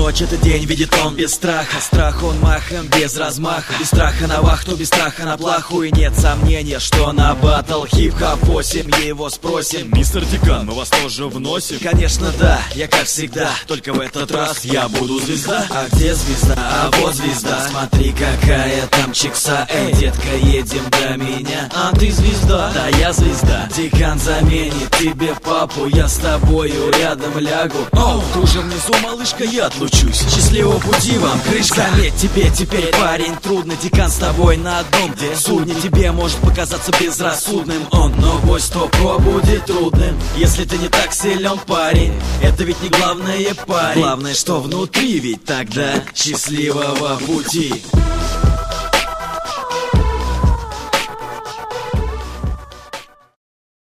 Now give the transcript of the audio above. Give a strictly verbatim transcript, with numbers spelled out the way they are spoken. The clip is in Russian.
ночь, это день, видит он без страха. Страх он махом, без размаха. Без страха на вахту, без страха на плаху. И нет сомнения, что на батл хип-хоп восемь его спросим. Мистер Декан, мы вас тоже вносим? Конечно да, я как всегда, только в этот раз я буду звезда. А где звезда? А вот звезда. Смотри, какая там чикса. Эй, детка, едем до меня. А ты звезда? Да, я звезда. Декан заменит тебе папу, я с тобою рядом лягу. Оу, ты уже внизу, малышка, я отлучусь. Счастливого пути вам, крышка. Заметь, тебе теперь, парень, трудно. Декан с тобой на одном судне. Тебе может показаться безрассудным он, но бой сто про будет трудным, если ты не так силен, парень. Это ведь не главное, парень. Главное, что внутри, ведь тогда счастливого пути.